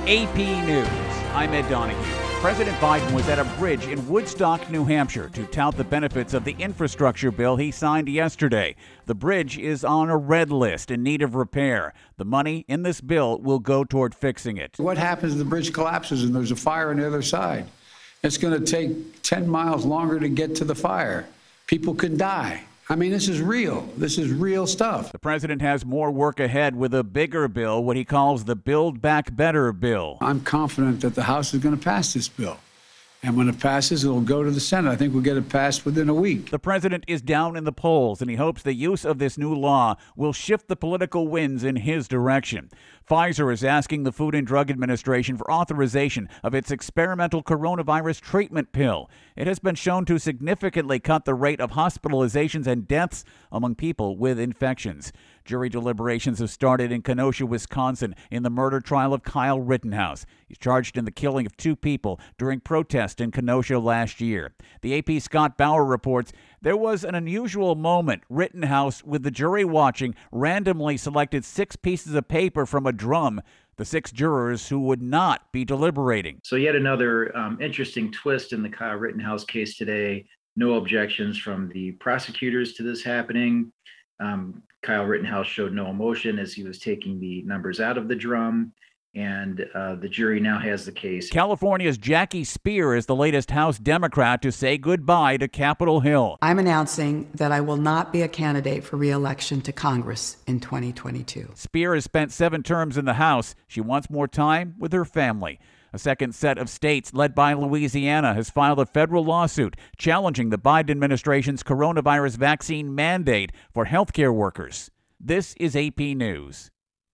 AP News. I'm Ed Donahue. President Biden was at a bridge in Woodstock, New Hampshire to tout the benefits of the infrastructure bill he signed yesterday. The bridge is on a red list in need of repair. The money in this bill will go toward fixing it. What happens if the bridge collapses and there's a fire on the other side? It's going to take 10 miles longer to get to the fire. People could die. I mean, this is real. This is real stuff. The president has more work ahead with a bigger bill, what he calls the Build Back Better bill. I'm confident that the House is going to pass this bill. And when it passes, it'll go to the Senate. I think we'll get it passed within a week. The president is down in the polls, and he hopes the use of this new law will shift the political winds in his direction. Pfizer is asking the Food and Drug Administration for authorization of its experimental coronavirus treatment pill. It has been shown to significantly cut the rate of hospitalizations and deaths among people with infections. Jury deliberations have started in Kenosha, Wisconsin, in the murder trial of Kyle Rittenhouse. He's charged in the killing of two people during protest in Kenosha last year. The AP's Scott Bauer reports there was an unusual moment. Rittenhouse, with the jury watching, randomly selected 6 pieces of paper from a drum, the 6 jurors who would not be deliberating. So yet another interesting twist in the Kyle Rittenhouse case today. No objections from the prosecutors to this happening. Kyle Rittenhouse showed no emotion as he was taking the numbers out of the drum, and the jury now has the case. California's Jackie Speier is the latest House Democrat to say goodbye to Capitol Hill. I'm announcing that I will not be a candidate for re-election to Congress in 2022. Speier has spent 7 terms in the House. She wants more time with her family. A second set of states, led by Louisiana, has filed a federal lawsuit challenging the Biden administration's coronavirus vaccine mandate for healthcare workers. This is AP News.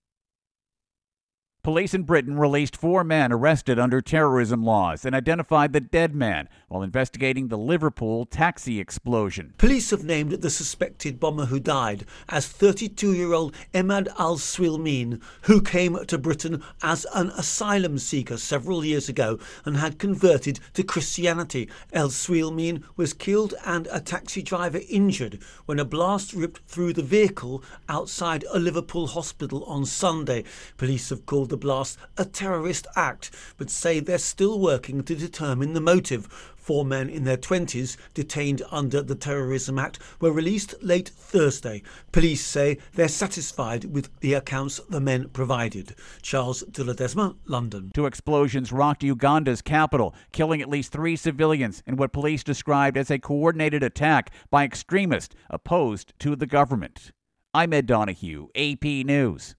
Police in Britain released 4 men arrested under terrorism laws and identified the dead man while investigating the Liverpool taxi explosion. Police have named the suspected bomber who died as 32-year-old Emad al-Swilmeen, who came to Britain as an asylum seeker several years ago and had converted to Christianity. Al-Swilmeen was killed and a taxi driver injured when a blast ripped through the vehicle outside a Liverpool hospital on Sunday. Police have called the blast a terrorist act, but say they're still working to determine the motive. 4 men in their 20s detained under the Terrorism Act were released late Thursday. Police say they're satisfied with the accounts the men provided. Charles de Ledesma, London. 2 explosions rocked Uganda's capital, killing at least 3 civilians in what police described as a coordinated attack by extremists opposed to the government. I'm Ed Donahue, AP News.